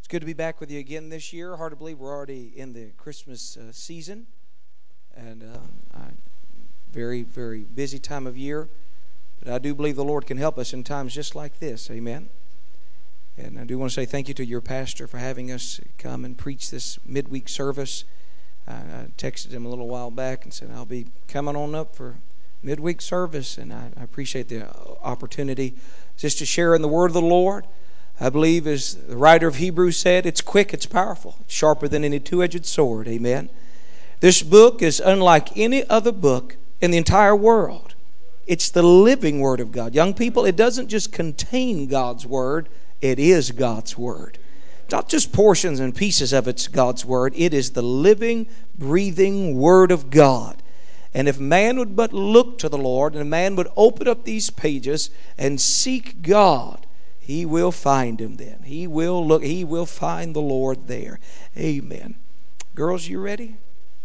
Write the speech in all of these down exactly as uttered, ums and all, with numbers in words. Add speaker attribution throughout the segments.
Speaker 1: It's good to be back with you again this year. Hard to believe we're already in the Christmas uh, season, and uh, I, very, very busy time of year. But I do believe the Lord can help us in times just like this. Amen. And I do want to say thank you to your pastor for having us come and preach this midweek service. I, I texted him a little while back and said I'll be coming on up for midweek service, and I, I appreciate the opportunity just to share in the word of the Lord. I believe, as the writer of Hebrews said, it's quick, it's powerful, it's sharper than any two-edged sword. Amen. This book is unlike any other book in the entire world. It's the living Word of God. Young people, it doesn't just contain God's Word, it is God's Word. Not just portions and pieces of it's God's Word. It is the living, breathing Word of God. And if man would but look to the Lord, and man would open up these pages and seek God, he will find Him then. He will look, he will find the Lord there. Amen. Girls, you ready?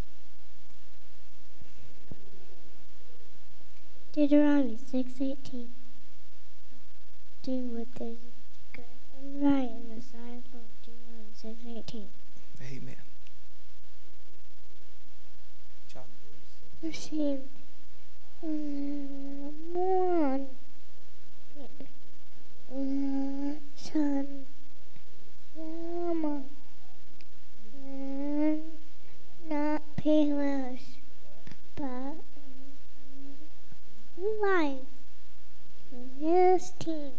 Speaker 2: Deuteronomy six eighteen. Do what is good and right in the sight of the Lord. Deuteronomy six eighteen.
Speaker 1: Amen. John, please.
Speaker 2: Sing morning, sun, summer, and not pillars, but life in His team.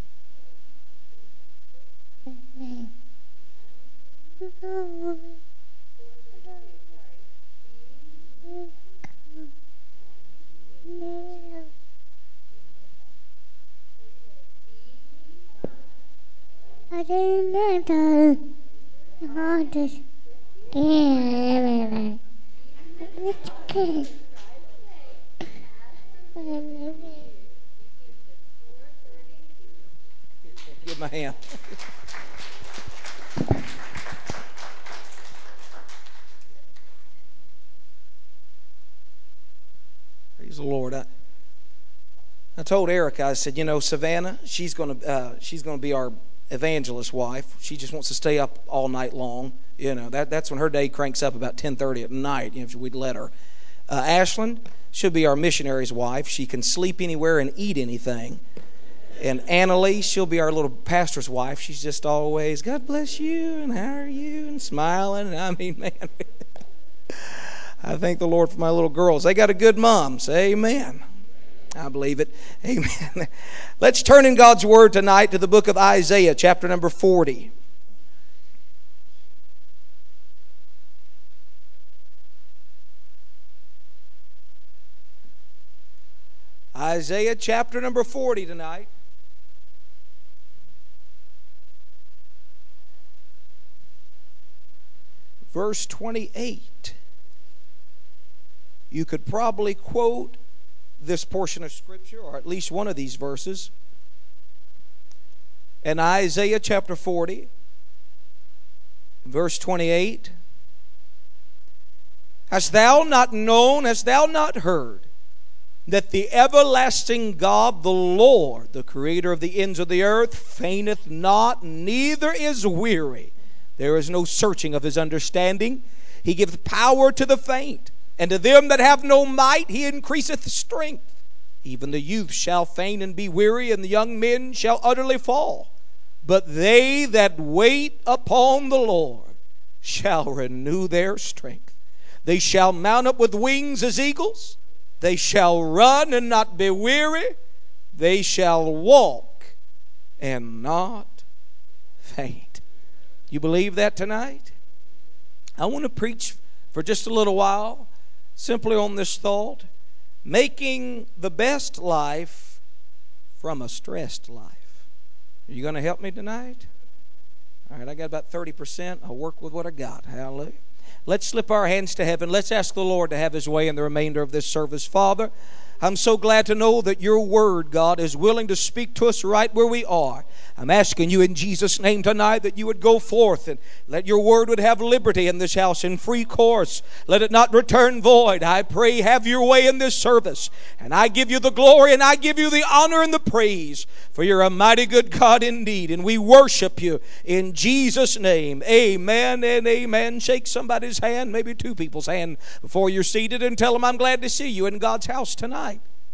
Speaker 2: I didn't know how to stand. It's good.
Speaker 1: Give him a hand. Praise the Lord. I, I told Erica, I said, you know, Savannah, she's going to uh, she's going to be our evangelist wife. She just wants to stay up all night long. You know, that that's when her day cranks up about ten thirty at night. You know, if we'd let her. Uh, Ashland should be our missionary's wife. She can sleep anywhere and eat anything. And Annalie, she'll be our little pastor's wife. She's just always, God bless you, and how are you, and smiling. And I mean, man, I thank the Lord for my little girls. They got a good mom. Say amen. I believe it. Amen. Let's turn in God's Word tonight to the book of Isaiah, chapter number forty. Isaiah, chapter number forty tonight. Verse twenty-eight. You could probably quote this portion of Scripture, or at least one of these verses. In Isaiah chapter forty, verse twenty-eight. Hast thou not known, hast thou not heard, that the everlasting God, the Lord, the creator of the ends of the earth, fainteth not, neither is weary. There is no searching of His understanding. He giveth power to the faint, and to them that have no might He increaseth strength. Even the youth shall faint and be weary, and the young men shall utterly fall. But they that wait upon the Lord shall renew their strength. They shall mount up with wings as eagles. They shall run and not be weary. They shall walk and not faint. You believe that tonight? I want to preach for just a little while simply on this thought: making the best life from a stressed life. Are you going to help me tonight? All right, I got about thirty percent. I'll work with what I got. Hallelujah. Let's slip our hands to heaven. Let's ask the Lord to have His way in the remainder of this service. Father, I'm so glad to know that your word, God, is willing to speak to us right where we are. I'm asking you in Jesus' name tonight that you would go forth and let your word would have liberty in this house in free course. Let it not return void. I pray, have your way in this service. And I give you the glory and I give you the honor and the praise. For you're a mighty good God indeed. And we worship you in Jesus' name. Amen and amen. Shake somebody's hand, maybe two people's hand before you're seated, and tell them I'm glad to see you in God's house tonight.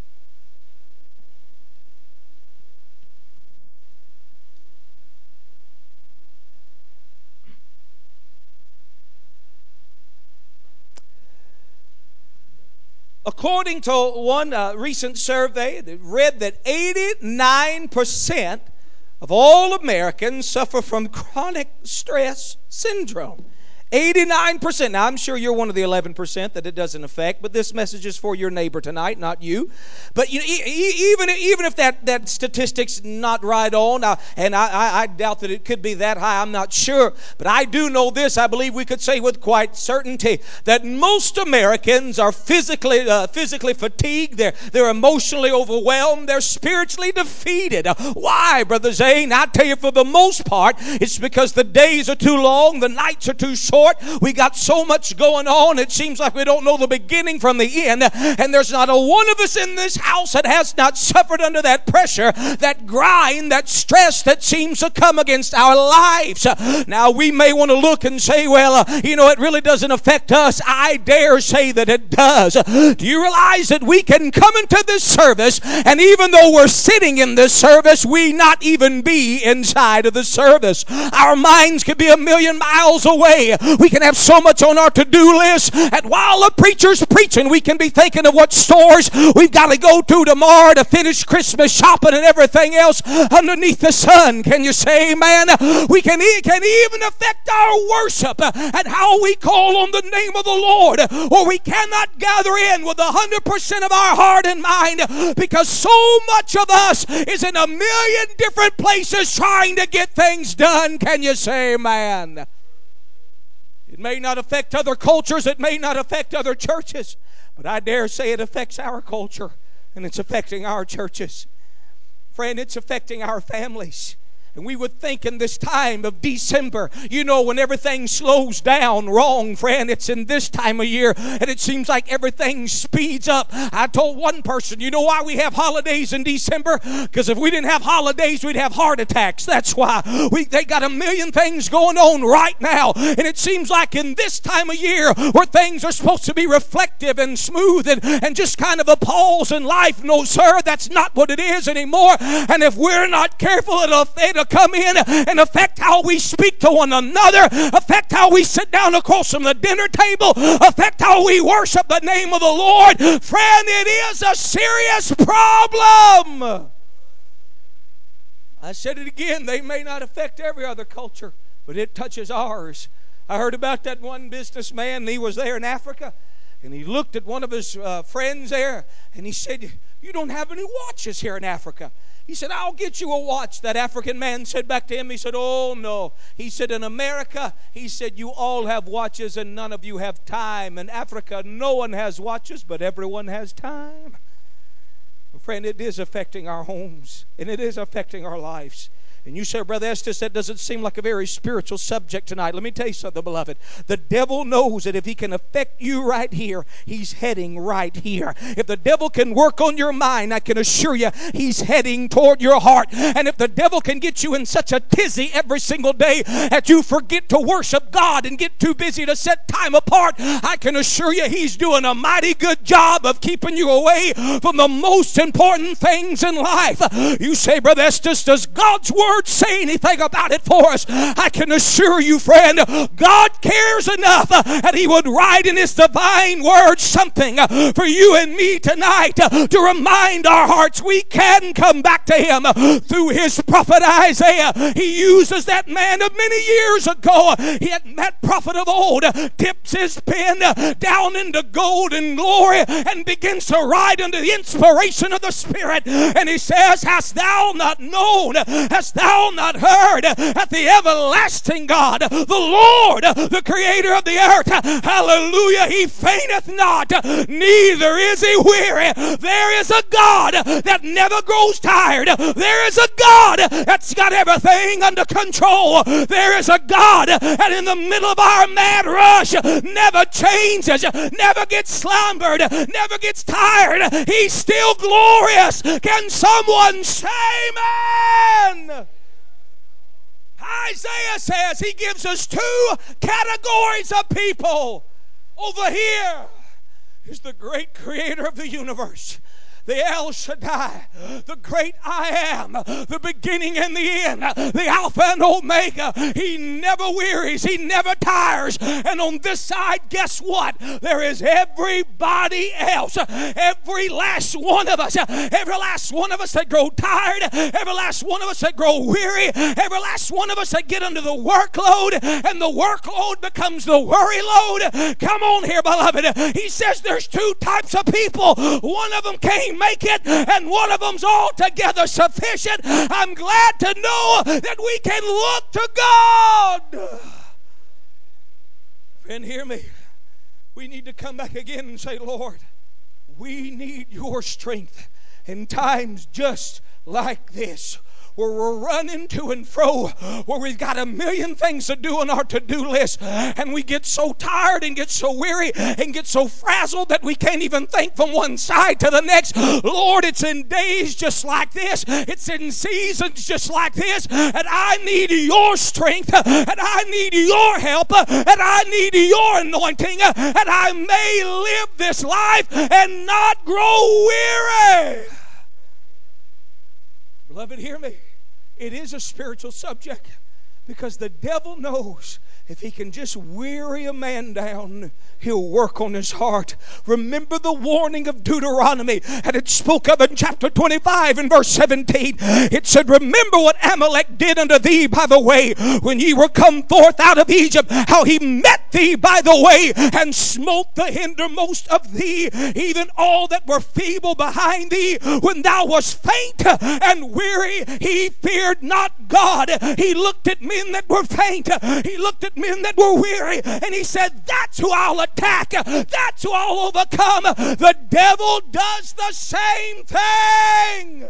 Speaker 1: According to one uh, recent survey, it read that eighty-nine percent of all Americans suffer from chronic stress syndrome. eighty-nine percent. Now, I'm sure you're one of the eleven percent that it doesn't affect, but this message is for your neighbor tonight, not you. But you know, e- even, even if that, that statistic's not right on, uh, and I, I, I doubt that it could be that high, I'm not sure. But I do know this. I believe we could say with quite certainty that most Americans are physically uh, physically fatigued. They're, they're emotionally overwhelmed. They're spiritually defeated. Uh, why, Brother Zane? I tell you, for the most part, it's because the days are too long, the nights are too short. We got so much going on, it seems like we don't know the beginning from the end. And there's not a one of us in this house that has not suffered under that pressure, that grind, that stress that seems to come against our lives. Now, we may want to look and say, well, uh, you know, it really doesn't affect us. I dare say that it does. Do you realize that we can come into this service, and even though we're sitting in this service, we not even be inside of the service? Our minds could be a million miles away. We can have so much on our to-do list, and while the preacher's preaching, we can be thinking of what stores we've got to go to tomorrow to finish Christmas shopping and everything else underneath the sun. Can you say amen? We can, it can even affect our worship and how we call on the name of the Lord, or we cannot gather in with one hundred percent of our heart and mind because so much of us is in a million different places trying to get things done. Can you say amen? It may not affect other cultures, it may not affect other churches, but I dare say it affects our culture, and it's affecting our churches. Friend, it's affecting our families. And we would think in this time of December, you know, when everything slows down, wrong, friend. It's in this time of year, and it seems like everything speeds up. I told one person, you know why we have holidays in December? Because if we didn't have holidays, we'd have heart attacks. That's why. We, they got a million things going on right now. And it seems like in this time of year, where things are supposed to be reflective and smooth and, and just kind of a pause in life, no, sir, that's not what it is anymore. And if we're not careful, it'll, it'll come in and affect how we speak to one another, affect how we sit down across from the dinner table, affect how we worship the name of the Lord. Friend, it is a serious problem. I said it again, they may not affect every other culture, but it touches ours. I heard about that one businessman, he was there in Africa, and he looked at one of his uh, friends there, and he said, you don't have any watches here in Africa. He said, I'll get you a watch. That African man said back to him, he said, oh, no. He said, in America, he said, you all have watches and none of you have time. In Africa, no one has watches, but everyone has time. Well, friend, it is affecting our homes, and it is affecting our lives. And you say, Brother Estes, that doesn't seem like a very spiritual subject tonight. Let me tell you something, beloved. The devil knows that if he can affect you right here, he's heading right here. If the devil can work on your mind, I can assure you, he's heading toward your heart. And if the devil can get you in such a tizzy every single day that you forget to worship God and get too busy to set time apart, I can assure you he's doing a mighty good job of keeping you away from the most important things in life. You say, Brother Estes, does God's word say anything about it for us? I can assure you, friend, God cares enough that he would write in his divine word something for you and me tonight to remind our hearts we can come back to him through his prophet Isaiah. He uses that man of many years ago. He had that prophet of old, dips his pen down into gold and glory and begins to write under the inspiration of the Spirit, and he says, hast thou not known, hast thou thou not heard that the everlasting God, the Lord, the creator of the earth, hallelujah, he fainteth not, neither is he weary. There is a God that never grows tired. There is a God that's got everything under control. There is a God that in the middle of our mad rush never changes, never gets slumbered, never gets tired. He's still glorious. Can someone say amen? Isaiah says he gives us two categories of people. Over here is the great creator of the universe, the El Shaddai, the great I am, the beginning and the end, the Alpha and Omega. He never wearies, he never tires. And on this side, guess what? There is everybody else, every last one of us, every last one of us that grow tired, every last one of us that grow weary, every last one of us that get under the workload, and the workload becomes the worry load. Come on here, beloved. He says there's two types of people. One of them can't make it, and one of them's altogether sufficient. I'm glad to know that we can look to God. Friend, hear me. We need to come back again and say, Lord, we need your strength in times just like this, where we're running to and fro, where we've got a million things to do on our to-do list, and we get so tired and get so weary and get so frazzled that we can't even think from one side to the next. Lord, it's in days just like this, it's in seasons just like this, and I need your strength, and I need your help, and I need your anointing, and I may live this life and not grow weary. Beloved, hear me. It is a spiritual subject, because the devil knows if he can just weary a man down, he'll work on his heart. Remember the warning of Deuteronomy, and it spoke of in chapter twenty-five in verse seventeen. It said, remember what Amalek did unto thee by the way, when ye were come forth out of Egypt, how he met thee by the way, and smote the hindermost of thee, even all that were feeble behind thee. When thou wast faint and weary, he feared not God. He looked at men that were faint. He looked at men that were weary, and he said, that's who I'll attack. That's who I'll overcome. The devil does the same thing.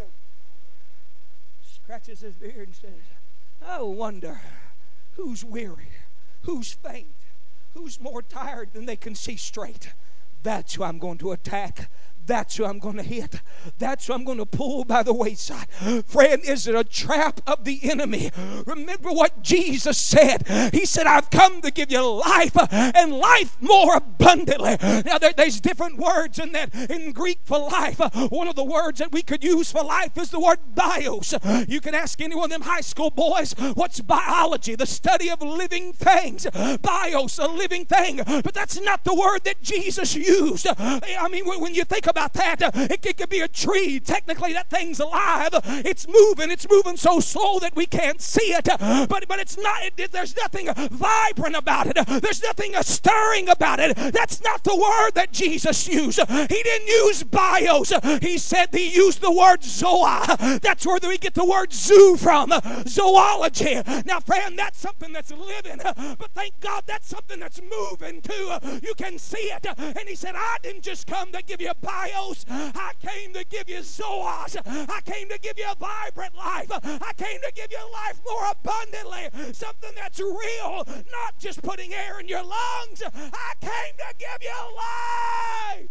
Speaker 1: Scratches his beard and says, I wonder who's weary, who's faint, who's more tired than they can see straight. That's who I'm going to attack. That's who I'm going to hit. That's who I'm going to pull by the wayside. Friend, is it a trap of the enemy? Remember what Jesus said. He said, I've come to give you life, and life more abundantly. Now, there, there's different words in that. In Greek for life, one of the words that we could use for life is the word bios. You can ask any one of them high school boys, what's biology? The study of living things. Bios, a living thing. But that's not the word that Jesus used. I mean, when you think about that, it, it could be a tree. Technically, that thing's alive. It's moving. It's moving so slow that we can't see it. But, but it's not, it, there's nothing vibrant about it. There's nothing stirring about it. That's not the word that Jesus used. He didn't use bios. He said he used the word zoa. That's where we get the word zoo from. Zoology. Now, friend, that's something that's living. But thank God that's something that's moving too. You can see it. And he said, I didn't just come to give you bios. I came to give you zoos. I came to give you a vibrant life. I came to give you life more abundantly. Something that's real, not just putting air in your lungs. I came to give you life.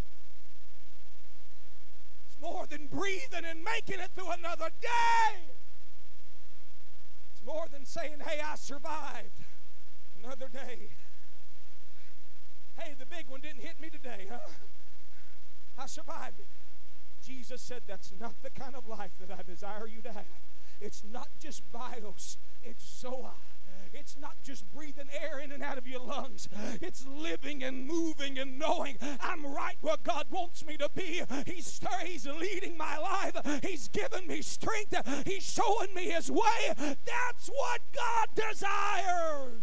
Speaker 1: It's more than breathing and making it through another day. It's more than saying, hey, I survived another day. Hey, the big one didn't hit me today, huh? I survived it. Jesus said that's not the kind of life that I desire you to have. It's not just bios, it's zoa. It's not just breathing air in and out of your lungs. It's living and moving and knowing I'm right where God wants me to be. He's, he's leading my life. He's given me strength. He's showing me His way. That's what God desires.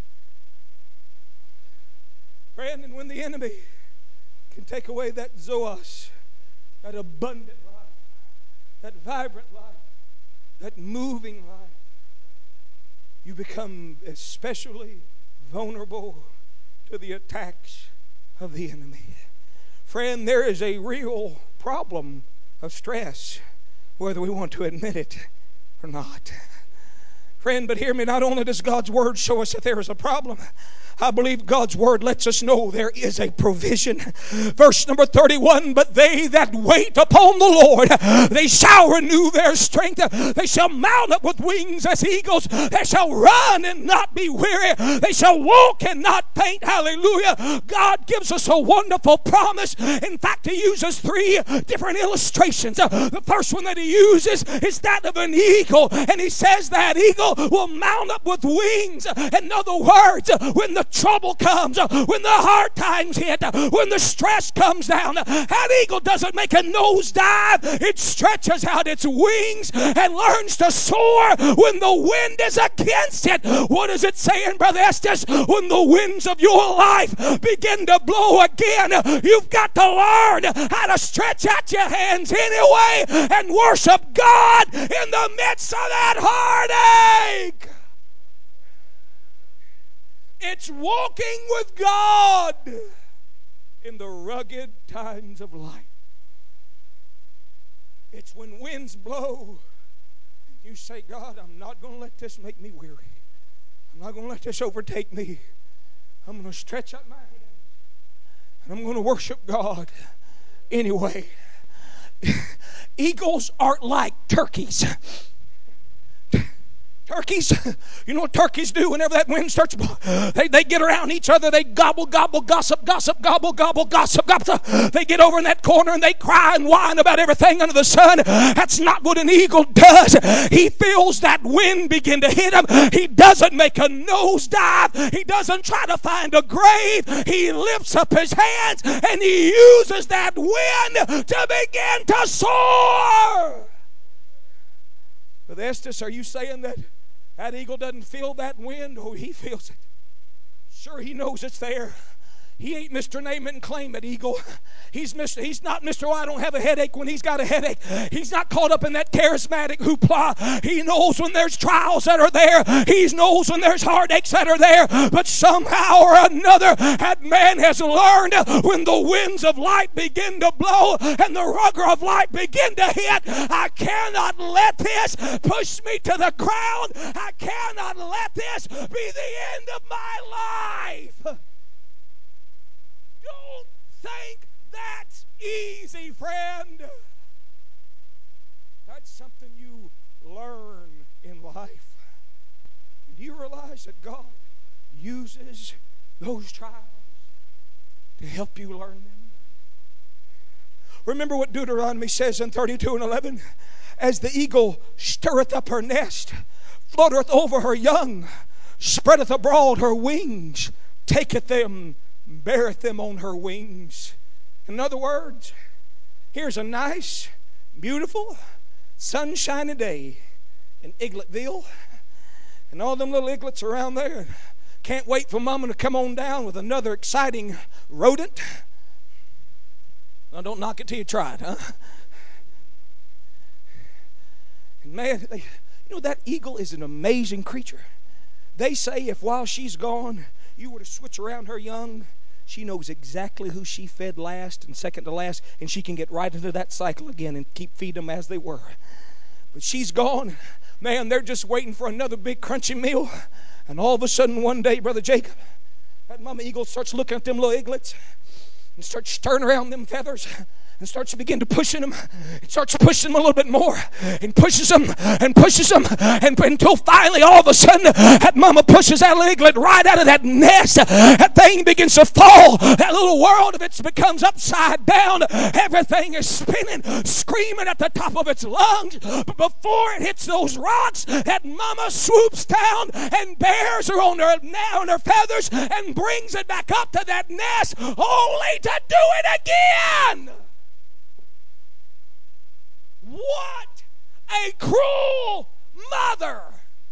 Speaker 1: Friend, and when the enemy can take away that zoos, that abundant life, that vibrant life, that moving life, you become especially vulnerable to the attacks of the enemy. Friend, there is a real problem of stress, whether we want to admit it or not. Friend, but hear me, not only does God's Word show us that there is a problem, I believe God's Word lets us know there is a provision. Verse number thirty-one, but they that wait upon the Lord, they shall renew their strength. They shall mount up with wings as eagles. They shall run and not be weary. They shall walk and not faint. Hallelujah. God gives us a wonderful promise. In fact, He uses three different illustrations. The first one that He uses is that of an eagle. And He says that eagle will mount up with wings. In other words, when the trouble comes, when the hard times hit, when the stress comes down, that eagle doesn't make a nosedive. It stretches out its wings and learns to soar when the wind is against it. What is it saying, Brother Estes? When the winds of your life begin to blow again, you've got to learn how to stretch out your hands anyway and worship God in the midst of that heartache. It's walking with God in the rugged times of life. It's when winds blow and you say, God, I'm not going to let this make me weary. I'm not going to let this overtake me. I'm going to stretch out my hands and I'm going to worship God anyway. Eagles aren't like turkeys. Turkeys, you know what turkeys do whenever that wind starts blowing? They, they get around each other. They gobble, gobble, gossip, gossip, gobble, gobble, gossip, gossip. They get over in that corner and they cry and whine about everything under the sun. That's not what an eagle does. He feels that wind begin to hit him. He doesn't make a nosedive. He doesn't try to find a grave. He lifts up his hands and he uses that wind to begin to soar. Brother Estes, are you saying that that eagle doesn't feel that wind? Oh, he feels it. Sure, he knows it's there. He ain't Mister Name It and Claim It eagle. He's Mister He's not Mister Oh, I don't have a headache when he's got a headache. He's not caught up in that charismatic hoopla. He knows when there's trials that are there. He knows when there's heartaches that are there. But somehow or another, that man has learned when the winds of life begin to blow and the rugger of life begin to hit, I cannot let this push me to the ground. I cannot let this be the end of my life. Don't think that's easy, friend. That's something you learn in life. And do you realize that God uses those trials to help you learn them? Remember what Deuteronomy says in thirty-two and eleven? As the eagle stirreth up her nest, floateth over her young, spreadeth abroad her wings, taketh them, beareth them on her wings. In other words, here's a nice, beautiful, sunshiny day in Eagletville, and all them little eaglets around there can't wait for Mama to come on down with another exciting rodent. Now, don't knock it till you try it, huh? And man, they, you know, that eagle is an amazing creature. They say if while she's gone, you were to switch around her young, she knows exactly who she fed last and second to last, and she can get right into that cycle again and keep feeding them as they were. But she's gone. Man, they're just waiting for another big crunchy meal. And all of a sudden one day, Brother Jacob, that mama eagle starts looking at them little eaglets and starts stirring around them feathers and starts to begin to pushing them. It starts pushing them a little bit more and pushes them and pushes them and until finally all of a sudden that mama pushes that little eaglet right out of that nest. That thing begins to fall. That little world of it becomes upside down. Everything is spinning, screaming at the top of its lungs. But before it hits those rocks, that mama swoops down and bears her on her, on her feathers and brings it back up to that nest only to do it again. What a cruel mother.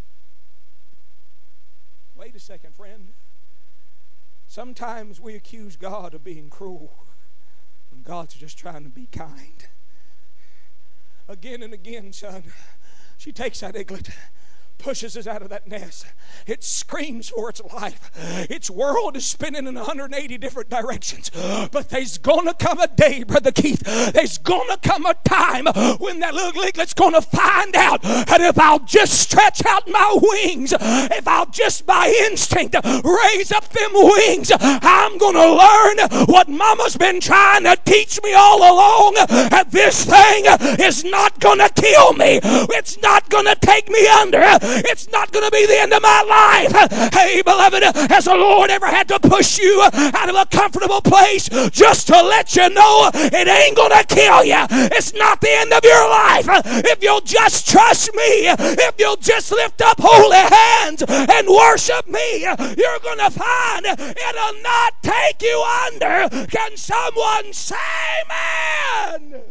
Speaker 1: Wait a second, friend. Sometimes we accuse God of being cruel when God's just trying to be kind. Again and again, son, She takes that eaglet, pushes it out of that nest. It screams for its life. Its world is spinning in one hundred eighty different directions. But there's going to come a day, Brother Keith, there's going to come a time when that little eaglet's going to find out that if I'll just stretch out my wings, if I'll just by instinct raise up them wings, I'm going to learn what Mama's been trying to teach me all along. That this thing is not going to kill me. It's not going to take me under. It's not going to be the end of my life. Hey, beloved, has the Lord ever had to push you out of a comfortable place just to let you know it ain't going to kill you? It's not the end of your life. If you'll just trust me, if you'll just lift up holy hands and worship me, you're going to find it'll not take you under. Can someone say amen?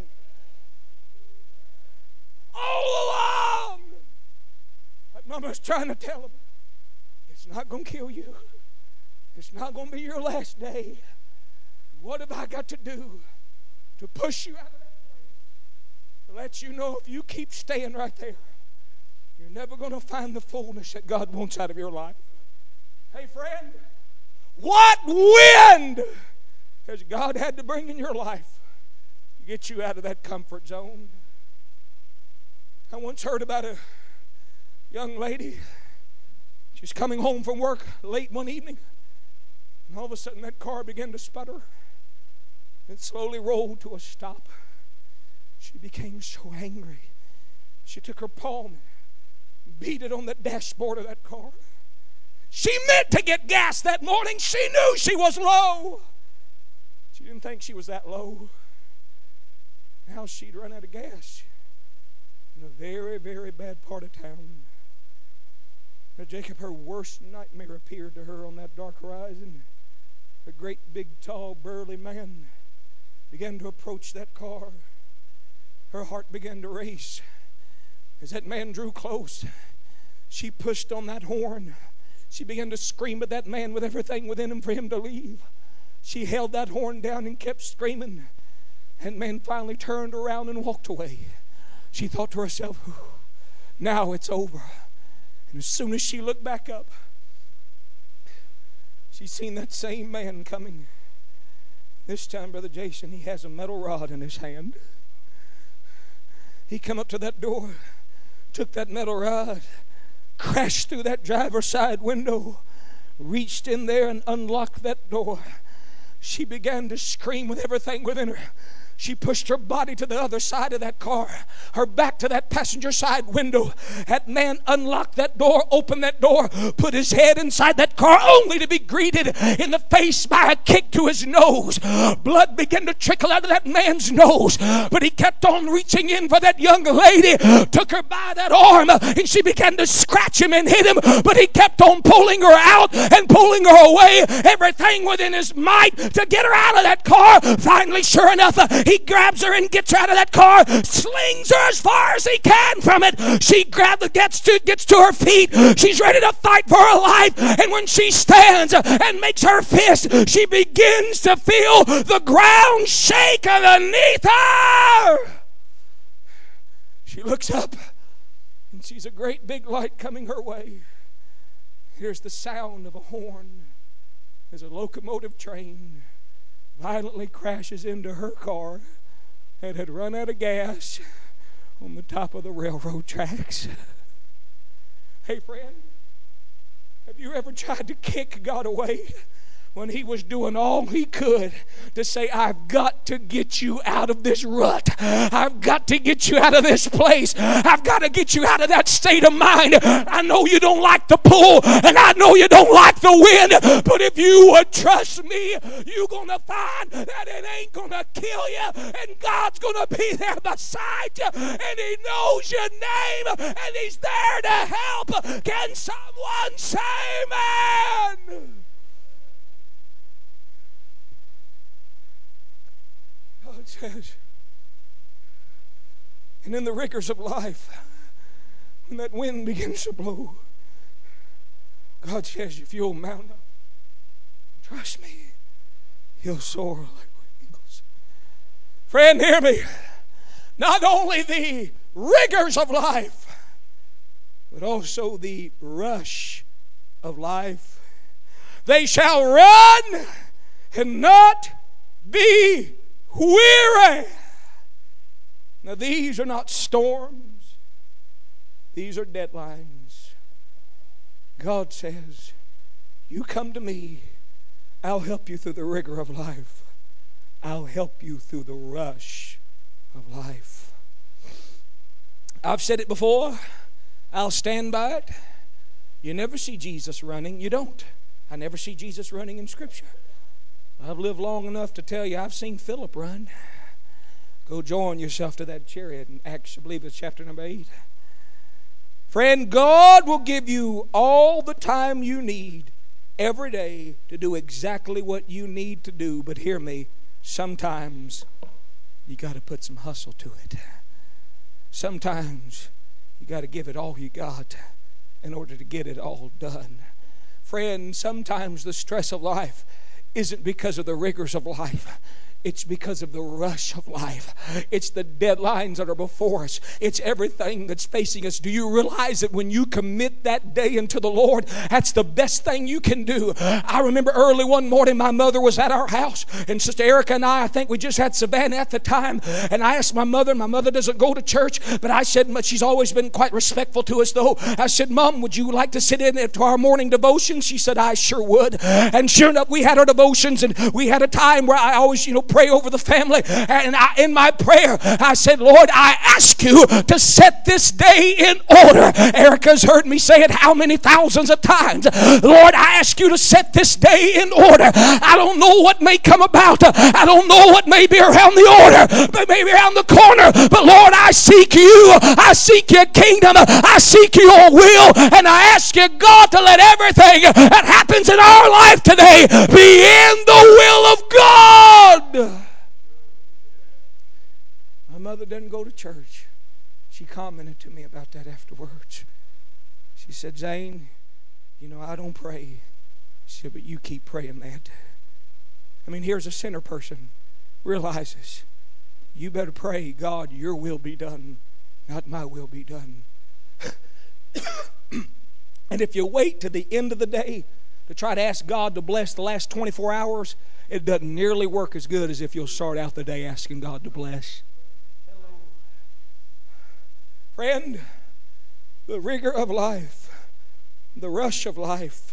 Speaker 1: All along, that mama's trying to tell him, it's not going to kill you. It's not going to be your last day. What have I got to do to push you out of that place? To let you know if you keep staying right there, you're never going to find the fullness that God wants out of your life. Hey, friend, what wind has God had to bring in your life to get you out of that comfort zone? I once heard about a young lady. She's coming home from work late one evening, and all of a sudden that car began to sputter. It slowly rolled to a stop. She became so angry. She took her palm and beat it on the dashboard of that car. She meant to get gas that morning. She knew she was low. She didn't think she was that low. Now she'd run out of gas in a very, very bad part of town. Now, Jacob, her worst nightmare appeared to her on that dark horizon. A great, big, tall, burly man began to approach that car. Her heart began to race. As that man drew close, she pushed on that horn. She began to scream at that man with everything within him for him to leave. She held that horn down and kept screaming. And man finally turned around and walked away. She thought to herself, now it's over. And as soon as she looked back up, she seen that same man coming. This time, Brother Jason, he has a metal rod in his hand. He come up to that door, took that metal rod, crashed through that driver's side window, reached in there and unlocked that door. She began to scream with everything within her. She pushed her body to the other side of that car, her back to that passenger side window. That man unlocked that door, opened that door, put his head inside that car, only to be greeted in the face by a kick to his nose. Blood began to trickle out of that man's nose, but he kept on reaching in for that young lady, took her by that arm, and she began to scratch him and hit him, but he kept on pulling her out and pulling her away, everything within his might to get her out of that car. Finally, sure enough, he grabs her and gets her out of that car, slings her as far as he can from it. She grabs, gets to, gets to her feet. She's ready to fight for her life. And when she stands and makes her fist, she begins to feel the ground shake underneath her. She looks up and sees a great big light coming her way. Here's the sound of a horn as a locomotive train violently crashes into her car that had run out of gas on the top of the railroad tracks. Hey, friend, have you ever tried to kick God away when he was doing all he could to say, I've got to get you out of this rut. I've got to get you out of this place. I've got to get you out of that state of mind. I know you don't like the pull, and I know you don't like the wind, but if you would trust me, you're going to find that it ain't going to kill you, and God's going to be there beside you, and he knows your name, and he's there to help. Can someone say amen? God says, and in the rigors of life, when that wind begins to blow, God says, if you'll mount up, trust me, you'll soar like eagles. Friend, hear me. Not only the rigors of life, but also the rush of life. They shall run and not be weary. Now, these are not storms. These are deadlines. God says, you come to me, I'll help you through the rigor of life. I'll help you through the rush of life. I've said it before. I'll stand by it. You never see Jesus running. You don't. I never see Jesus running in Scripture. I've lived long enough to tell you I've seen Philip run. Go join yourself to that chariot in Acts, I believe it's chapter number eight. Friend, God will give you all the time you need every day to do exactly what you need to do. But hear me, sometimes you got to put some hustle to it. Sometimes you got to give it all you got in order to get it all done. Friend, sometimes the stress of life isn't because of the rigors of life. It's because of the rush of life. It's the deadlines that are before us. It's everything that's facing us. Do you realize that when you commit that day into the Lord, that's the best thing you can do? I remember early one morning, my mother was at our house, and Sister Erica and I, I think we just had Savannah at the time, and I asked my mother, and my mother doesn't go to church, but I said, she's always been quite respectful to us though. I said, Mom, would you like to sit in to our morning devotion? She said, I sure would. And sure enough, we had our devotions, and we had a time where I always, you know, pray over the family. And I, in my prayer, I said, Lord, I ask you to set this day in order. Erica's heard me say it how many thousands of times. Lord, I ask you to set this day in order. I don't know what may come about. I don't know what may be around the order, but maybe around the corner. But Lord, I seek you. I seek your kingdom. I seek your will. And I ask you, God, to let everything that happens in our life today be in the will of God. My mother doesn't go to church. She commented to me about that afterwards. She said, Zane, you know, I don't pray. She said, but you keep praying that. I mean, here's a sinner person realizes, you better pray, God, your will be done, not my will be done. And if you wait to the end of the day to try to ask God to bless the last twenty-four hours, it doesn't nearly work as good as if you'll start out the day asking God to bless. Friend, the rigor of life, the rush of life,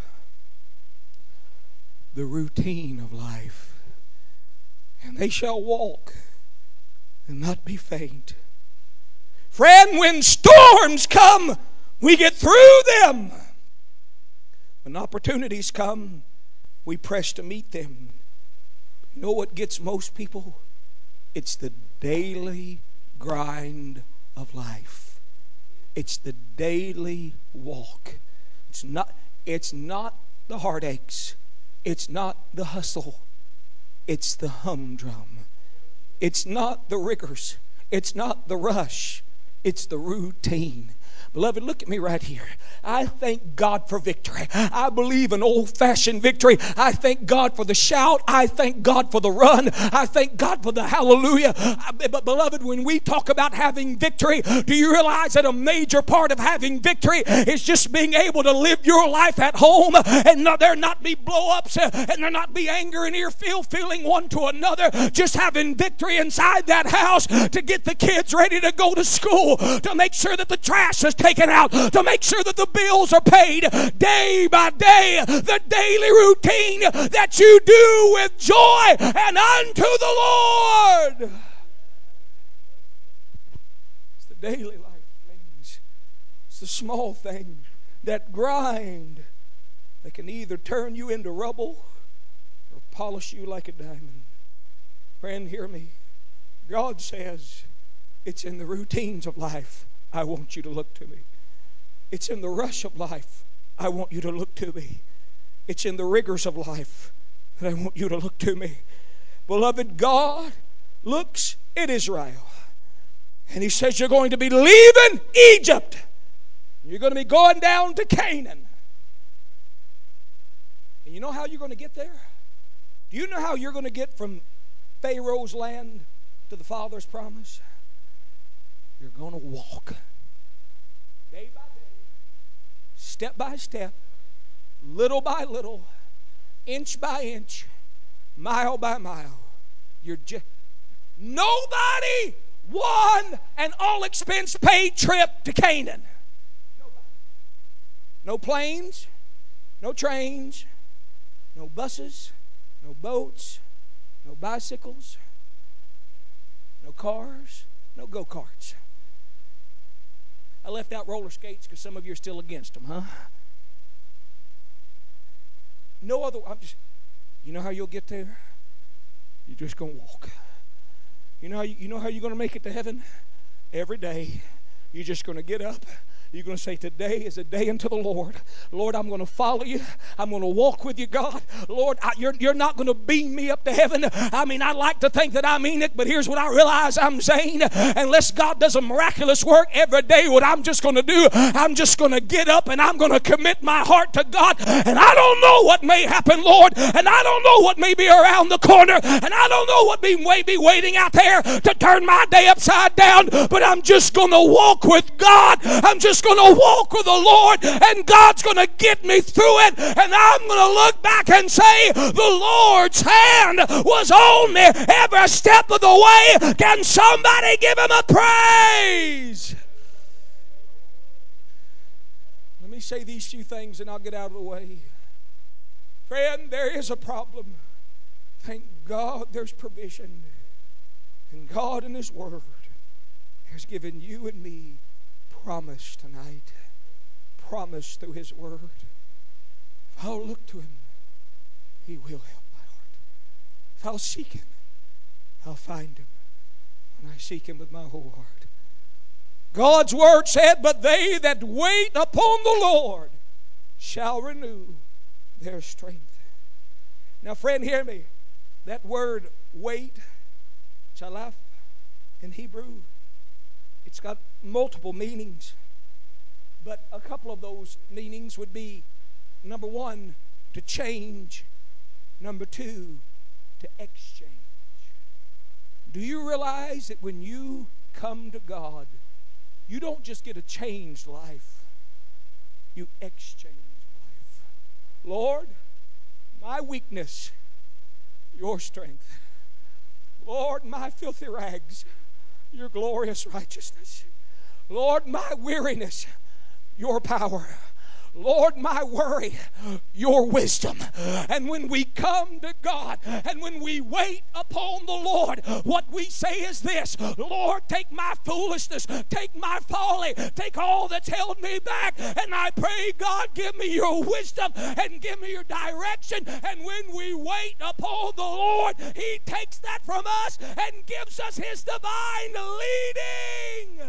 Speaker 1: the routine of life. And they shall walk and not be faint. Friend, when storms come, we get through them. When opportunities come, we press to meet them. You know what gets most people? It's the daily grind of life. It's the daily walk. It's not, it's not the heartaches. It's not the hustle. It's the humdrum. It's not the rigors. It's not the rush. It's the routine. Beloved, look at me right here. I thank God for victory. I believe in old-fashioned victory. I thank God for the shout. I thank God for the run. I thank God for the hallelujah. But beloved, when we talk about having victory, do you realize that a major part of having victory is just being able to live your life at home and not, there not be blow-ups and there not be anger and ill feeling one to another. Just having victory inside that house to get the kids ready to go to school, to make sure that the trash is taken out, to make sure that the bills are paid day by day. The daily routine that you do with joy and unto the Lord. It's the daily life things. It's the small things that grind that can either turn you into rubble or polish you like a diamond. Friend, hear me. God says it's in the routines of life I want you to look to me. It's in the rush of life I want you to look to me. It's in the rigors of life that I want you to look to me. Beloved, God looks at Israel and He says you're going to be leaving Egypt. You're going to be going down to Canaan. And you know how you're going to get there? Do you know how you're going to get from Pharaoh's land to the Father's promise? You're going to walk day by day. step by step, little by little, inch by inch, mile by mile. You're just nobody won an all expense paid trip to Canaan. Nobody. No planes, no trains, no buses, no boats, no bicycles, no cars, no go-karts. I left out roller skates because some of you are still against them, huh? No other. I'm just. You know how you'll get there? You're just gonna walk. You know how you, you know how you're gonna make it to heaven? Every day, you're just gonna get up. You're going to say, today is a day unto the Lord. Lord, I'm going to follow you. I'm going to walk with you, God. Lord, I, you're, you're not going to beam me up to heaven. I mean, I like to think that I mean it, but here's what I realize I'm saying. Unless God does a miraculous work every day, what I'm just going to do, I'm just going to get up and I'm going to commit my heart to God. And I don't know what may happen, Lord. And I don't know what may be around the corner. And I don't know what may, may be waiting out there to turn my day upside down. But I'm just going to walk with God. I'm just going to walk with the Lord, and God's going to get me through it, and I'm going to look back and say, the Lord's hand was on me every step of the way. Can somebody give him a praise? Let me say these few things and I'll get out of the way. Friend, there is a problem. Thank God there's provision. And God in His Word has given you and me promise tonight. Promise through His Word. If I'll look to Him, He will help my heart. If I'll seek Him, I'll find Him. When I seek Him with my whole heart. God's Word said, but they that wait upon the Lord shall renew their strength. Now, friend, hear me. That word wait, chalaf, in Hebrew, it's got multiple meanings. But a couple of those meanings would be, number one, to change. Number two, to exchange. Do you realize that when you come to God, you don't just get a changed life, you exchange life. Lord, my weakness, your strength. Lord, my filthy rags, your glorious righteousness. Lord, my weariness, your power. Lord, my worry, your wisdom. And when we come to God and when we wait upon the Lord, what we say is this: Lord, take my foolishness, take my folly, take all that's held me back, and I pray, God, give me your wisdom and give me your direction. And when we wait upon the Lord, He takes that from us and gives us His divine leading.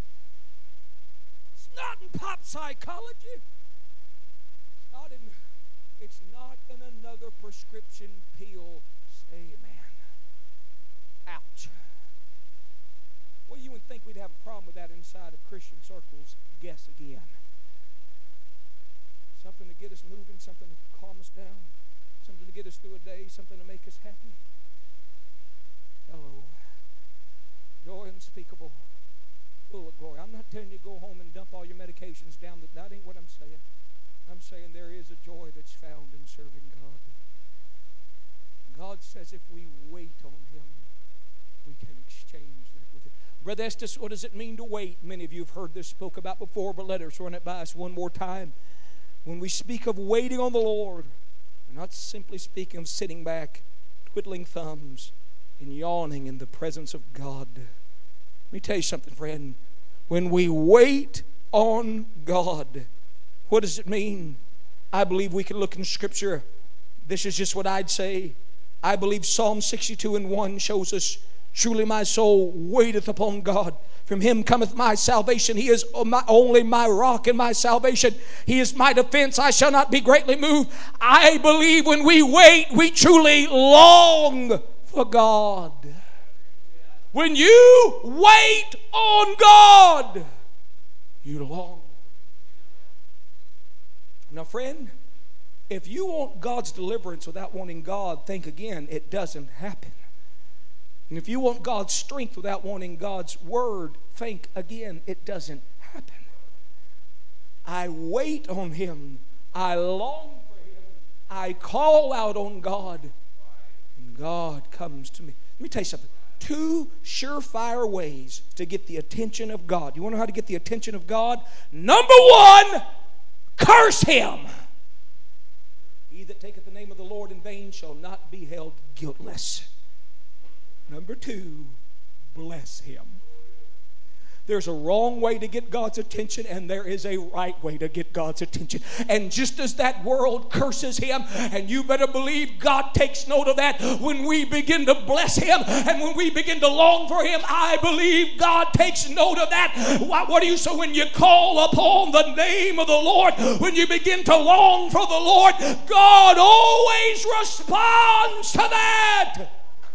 Speaker 1: It's not in pop psychology. Not in, it's not in another prescription pill. Amen. Ouch. Well, you would think we'd have a problem with that inside of Christian circles. Guess again. Something to get us moving, something to calm us down, something to get us through a day, something to make us happy. Hello. Joy unspeakable, full of glory. I'm not telling you to go home and dump all your medications down. The, that ain't what I'm saying. I'm saying there is a joy that's found in serving God. God says if we wait on Him, we can exchange that with Him. Brother Estes, what does it mean to wait? Many of you have heard this spoke about before, but let us run it by us one more time. When we speak of waiting on the Lord, we're not simply speaking of sitting back, twiddling thumbs, and yawning in the presence of God. Let me tell you something, friend. When we wait on God, what does it mean? I believe we can look in Scripture. This is just what I'd say. I believe Psalm sixty-two and one shows us, truly my soul waiteth upon God. From Him cometh my salvation. He is my, only my rock and my salvation. He is my defense. I shall not be greatly moved. I believe when we wait, we truly long for God. When you wait on God, you long. Now, friend, if you want God's deliverance without wanting God, think again, it doesn't happen. And if you want God's strength without wanting God's word, think again, it doesn't happen. I wait on Him. I long for Him. I call out on God. And God comes to me. Let me tell you something. Two surefire ways to get the attention of God. You want to know how to get the attention of God? Number one, curse Him. He that taketh the name of the Lord in vain shall not be held guiltless. Number two, bless Him. There's a wrong way to get God's attention, and there is a right way to get God's attention. And just as that world curses Him, and you better believe God takes note of that when we begin to bless Him and when we begin to long for Him, I believe God takes note of that. What, what do you say when you call upon the name of the Lord? When you begin to long for the Lord, God always responds to that.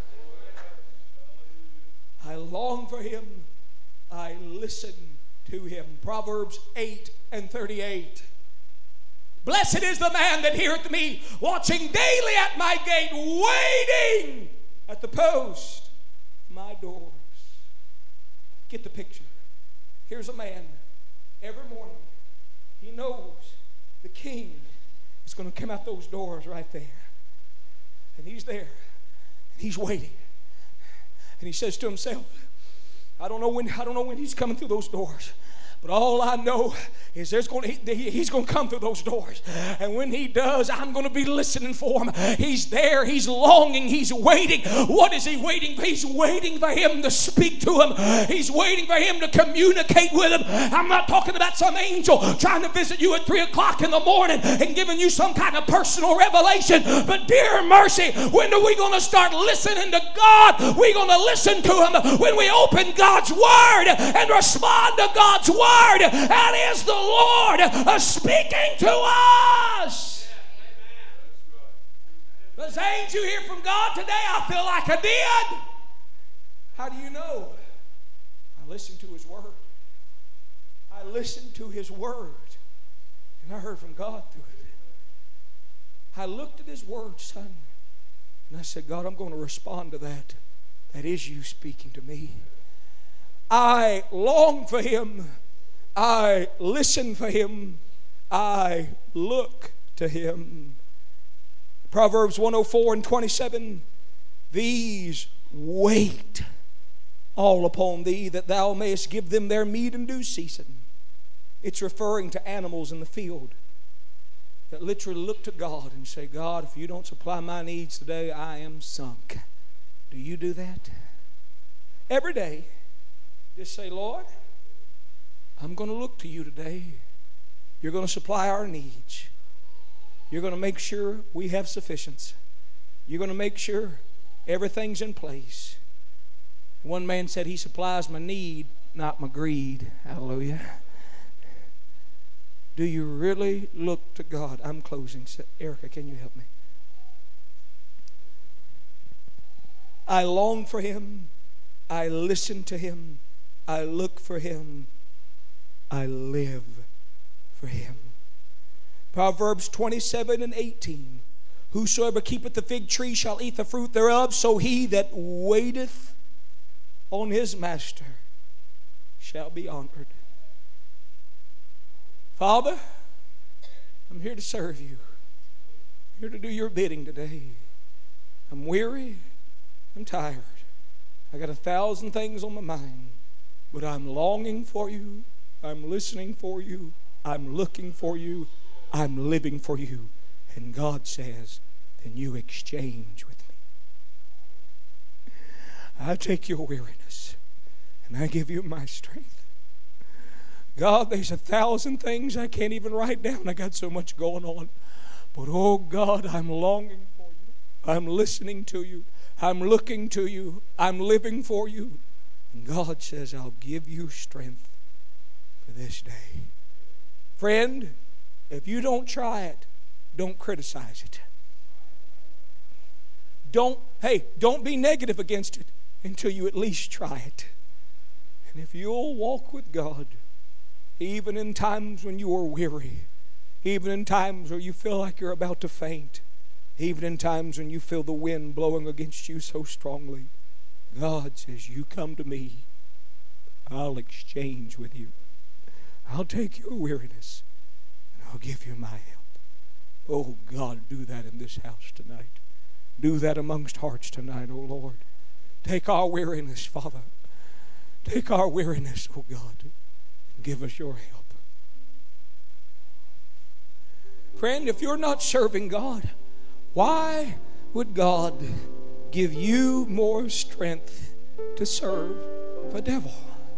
Speaker 1: I long for Him. I listen to Him. Proverbs eight and thirty-eight. Blessed is the man that heareth me, watching daily at my gate, waiting at the post of my doors. Get the picture. Here's a man, every morning, he knows the king is going to come out those doors right there. And he's there, and he's waiting. And he says to himself, I don't know when, I don't know when he's coming through those doors. But all I know is there's going to, he, he's going to come through those doors. And when he does, I'm going to be listening for him. He's there. He's longing. He's waiting. What is he waiting for? He's waiting for him to speak to him. He's waiting for him to communicate with him. I'm not talking about some angel trying to visit you at three o'clock in the morning and giving you some kind of personal revelation. But dear mercy, when are we going to start listening to God? We're going to listen to him when we open God's word and respond to God's word. That is the Lord uh, speaking to us. Does ain't you hear from God today? I feel like I did. How do you know? I listened to His word. I listened to His word, and I heard from God through it. I looked at His word, son, and I said, God, I'm going to respond to that. That is you speaking to me. I long for Him. I listen for Him. I look to Him. Proverbs one oh four and twenty-seven. These wait all upon Thee, that Thou mayest give them their meat in due season. It's referring to animals in the field that literally look to God and say, God, if you don't supply my needs today, I am sunk. Do you do that? Every day, just say, Lord, I'm going to look to you today. You're going to supply our needs. You're going to make sure we have sufficiency. You're going to make sure everything's in place. One man said, He supplies my need, not my greed. Hallelujah. Do you really look to God? I'm closing. Erica, can you help me? I long for Him. I listen to Him. I look for Him. I live for Him. Proverbs twenty-seven and eighteen. Whosoever keepeth the fig tree shall eat the fruit thereof, so he that waiteth on his master shall be honored. Father, I'm here to serve you. I'm here to do your bidding today. I'm weary. I'm tired. I got a thousand things on my mind, but I'm longing for you. I'm listening for you. I'm looking for you. I'm living for you. And God says, then you exchange with me. I take your weariness and I give you my strength. God, there's a thousand things I can't even write down. I got so much going on. But oh God, I'm longing for you. I'm listening to you. I'm looking to you. I'm living for you. And God says, I'll give you strength for this day. Friend, if you don't try it, don't criticize it. Don't, hey, don't be negative against it until you at least try it. And if you'll walk with God, even in times when you are weary, even in times where you feel like you're about to faint, even in times when you feel the wind blowing against you so strongly, God says, you come to me, I'll exchange with you. I'll take your weariness I'll give you my help. Oh God, do that in this house tonight. Do that amongst hearts tonight, oh Lord. Take our weariness, Father. Take our weariness, oh God, and give us your help. Friend, if you're not serving God, why would God give you more strength to serve the devil?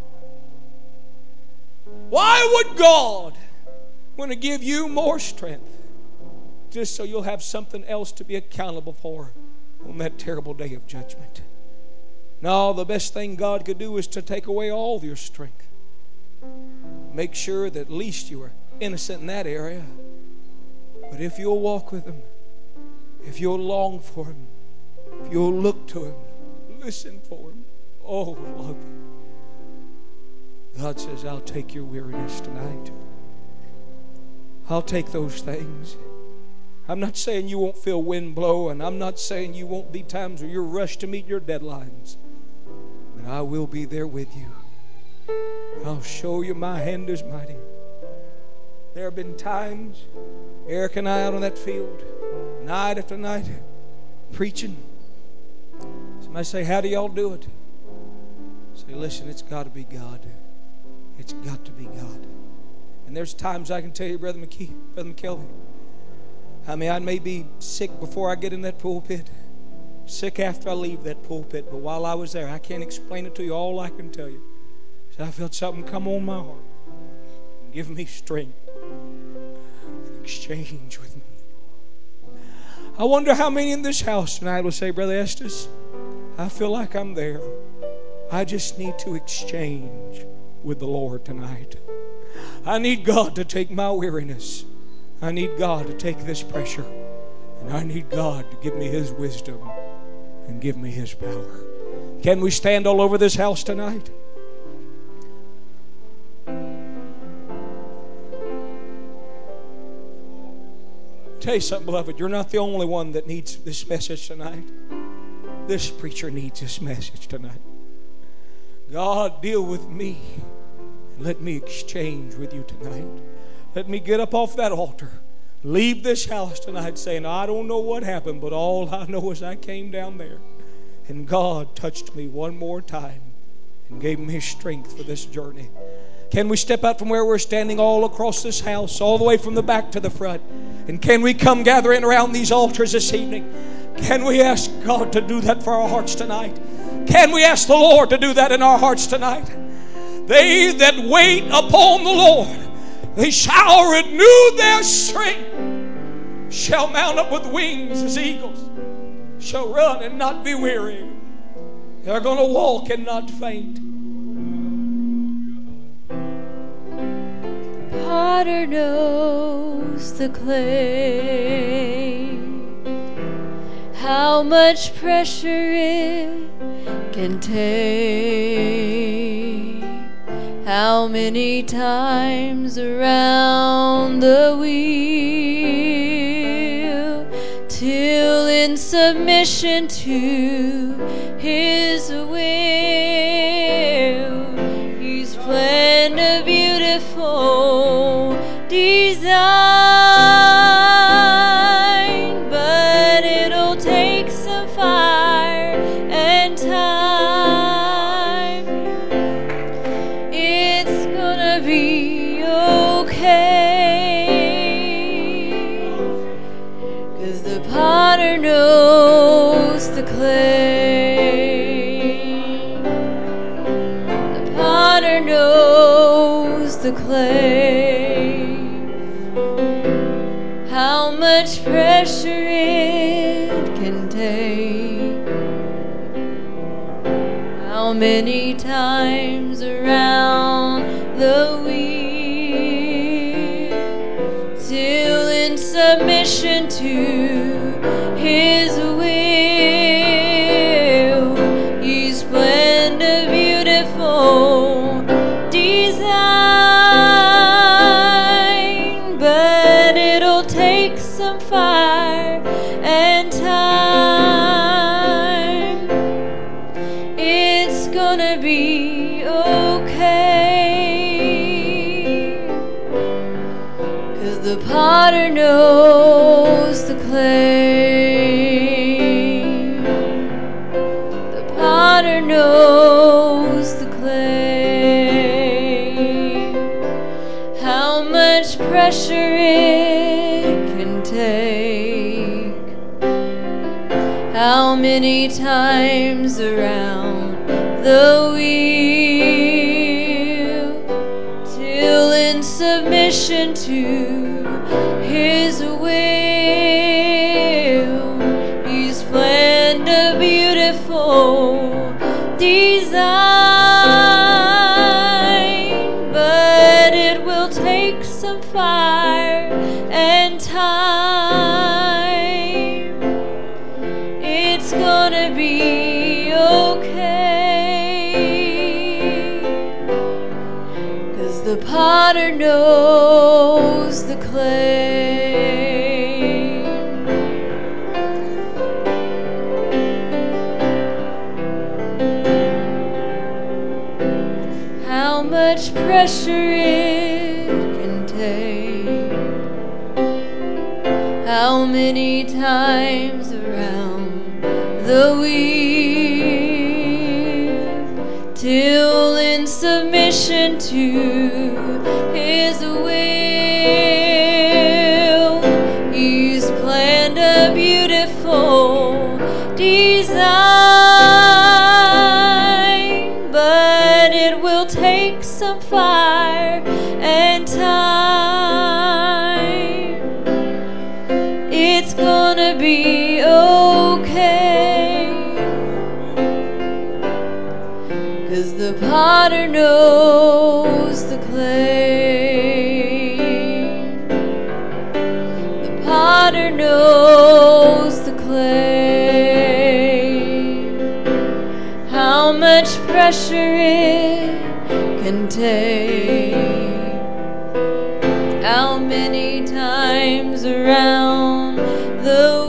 Speaker 1: Why would God want to give you more strength just so you'll have something else to be accountable for on that terrible day of judgment? No, the best thing God could do is to take away all your strength. Make sure that at least you are innocent in that area. But if you'll walk with Him, if you'll long for Him, if you'll look to Him, listen for Him, oh, love Him. God says, I'll take your weariness tonight. I'll take those things. I'm not saying you won't feel wind blow, and I'm not saying you won't be times where you're rushed to meet your deadlines. But I will be there with you. I'll show you my hand is mighty. There have been times, Eric and I out on that field, night after night, preaching. Somebody say, how do y'all do it? Say, listen, it's got to be God. It's got to be God. And there's times I can tell you, Brother McKee, Brother McKelvey, I mean, I may be sick before I get in that pulpit, sick after I leave that pulpit, but while I was there, I can't explain it to you. All I can tell you is I felt something come on my heart and give me strength, exchange with me. I wonder how many in this house tonight will say, Brother Estes, I feel like I'm there. I just need to exchange with the Lord tonight. I need God to take my weariness. I need God to take this pressure. And I need God to give me His wisdom and give me His power. Can we stand all over this house tonight? Tell you something, beloved. You're not the only one that needs this message tonight. This preacher needs this message tonight. God, deal with me and let me exchange with you tonight. Let me get up off that altar, leave this house tonight saying, I don't know what happened, but all I know is I came down there and God touched me one more time and gave me strength for this journey. Can we step out from where we're standing all across this house, all the way from the back to the front? And can we come gathering around these altars this evening? Can we ask God to do that for our hearts tonight? Can we ask the Lord to do that in our hearts tonight? They that wait upon the Lord, they shall renew their strength, shall mount up with wings as eagles, shall run and not be weary. They're going to walk and not faint.
Speaker 3: Potter knows the clay, how much pressure it can take, how many times around the wheel, till in submission to His will, He's planned a beautiful design, but it'll take some fire and time. It's gonna be okay, 'cause the potter knows the clay. The potter knows the clay, how much pressure it can take, how many times around the wheel, till in submission to His will, He's planned a beautiful design, but it'll take some fire and time. It's gonna be okay, 'cause the potter knows the clay. The potter knows the clay. How much pressure it can take. How many times around the wheel, till in submission to His will, He's planned a beautiful design. But it will take some fire and time. It's gonna be okay, 'cause the potter knows the clay. How much pressure it can take. How many times around the wheel, till in submission to His will, He's planned a beautiful design. But it will take some fire and time. It's gonna be okay, 'cause the potter knows the clay. The potter knows the clay. How much pressure it can take. How many times around the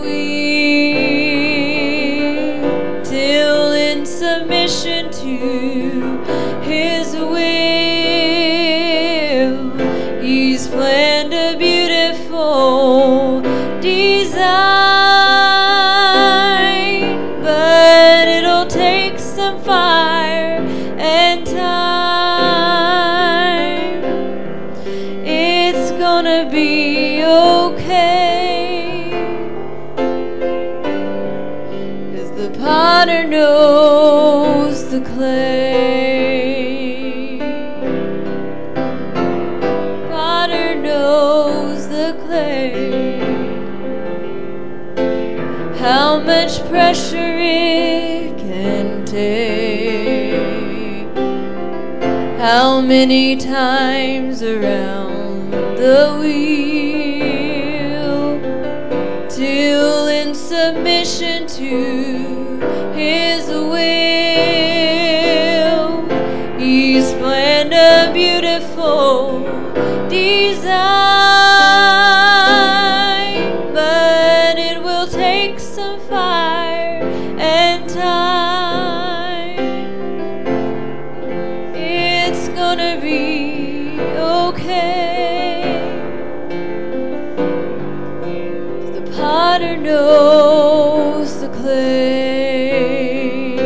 Speaker 3: wheel, till in submission to His will, He's planned a beautiful design. But it'll take some fire and time. It's gonna be okay, 'cause the potter knows the clay. Potter knows the clay. How much pressure it can take. How many times around the wheel, till in submission to His will, He's planned a beautiful design. But it will take some fire and time. It's gonna be okay. The potter knows the clay.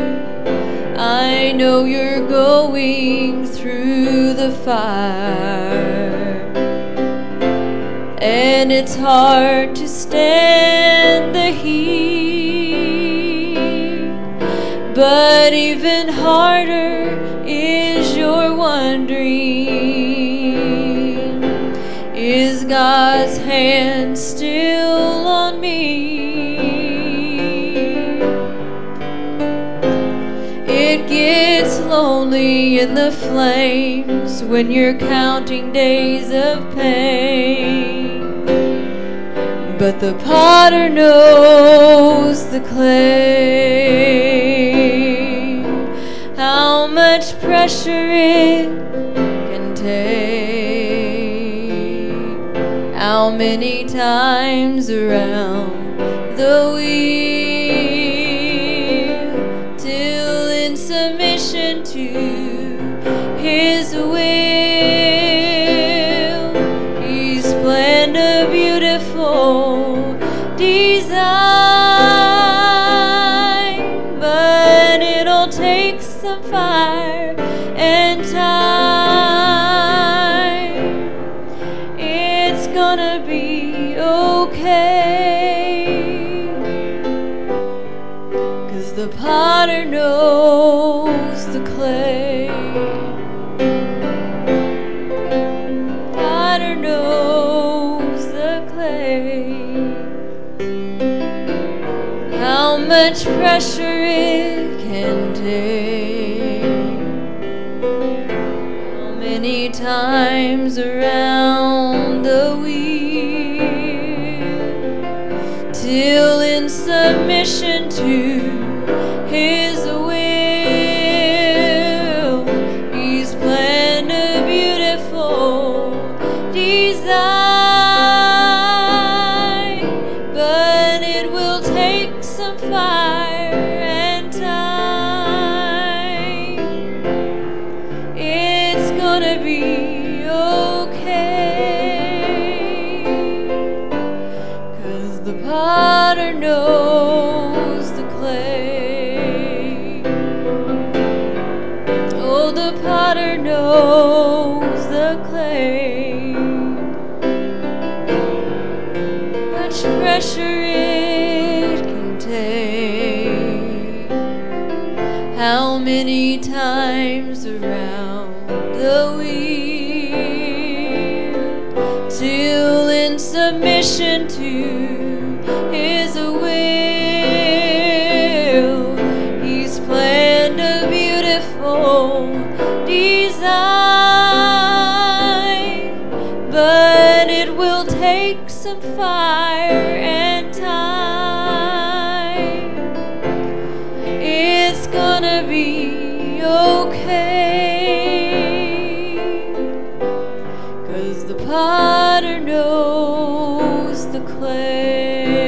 Speaker 3: I know you're going through the fire, and it's hard to stand the heat. But even harder is your wondering, is God's hand still on me? It gets lonely in the flames when you're counting days of pain. But the potter knows the clay. How much pressure it can take. How many times around the wheel, till in submission to His will, He's planned a okay. 'Cause the potter knows the clay. Potter knows the clay. How much pressure it can take. How many times around the wheel, till in submission to His will, He's planned a beautiful design. But it will take some fire and time. It's gonna be okay, 'cause the potter knows the clay. Oh, the potter knows the clay. Much pressure it can take. How many times around the wheel, till in submission to His will, He's planned a beautiful design. But it will take some fire and time. It's gonna be okay, 'cause the potter knows the clay.